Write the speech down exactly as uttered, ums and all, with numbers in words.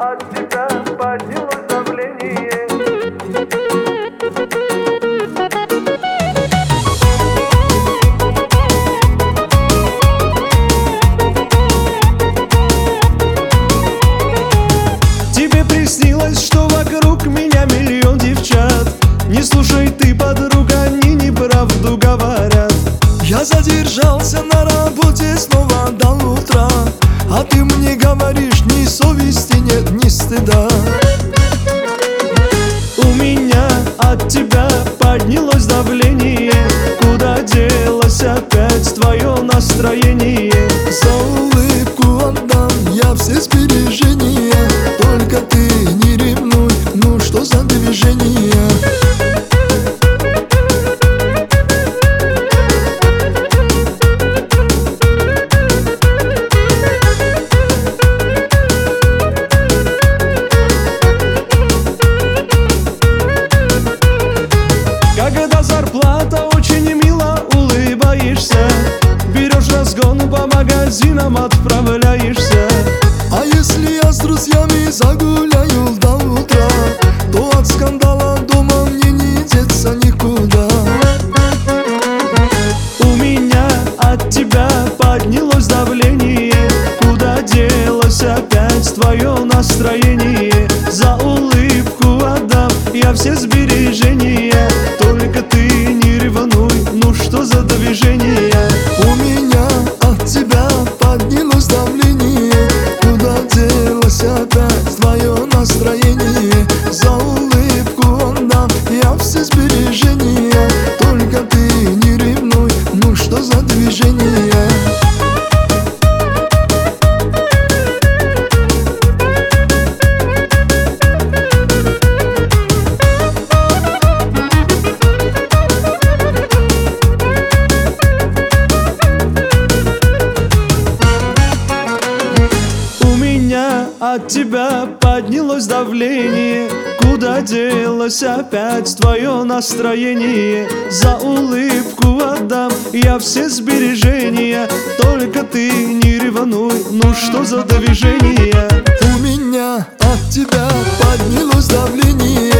от тебя поднялось давление. Тебе приснилось, что вокруг меня миллион девчат. Не слушай ты, подруга, они неправду говорят. Я задержался на работе снова до утра, а ты мне говоришь, ни совести нет, ни стыда. У меня от тебя поднялось давление. Куда делось опять твое настроение? За улыбку отдам я все сбережения, только ты не ревнуй, ну что за движение? Когда зарплата, очень мило улыбаешься. Берешь разгон, по магазинам отправляешься. А если я с друзьями загуляю до утра, то от скандала дома мне не деться никуда. У меня от тебя поднялось давление. Куда делось опять твое настроение? За улыбку отдам я все сбережения, только ты не ревнуй, ну что за движение? У меня от тебя поднялось давление. Куда делось опять твое настроение? За улыбку отдам я все сбережения, только ты не ревнуй, ну что за движение? От тебя поднялось давление. Куда делось опять твое настроение? За улыбку отдам я все сбережения, только ты не ревнуй, ну что за движение? У меня от тебя поднялось давление.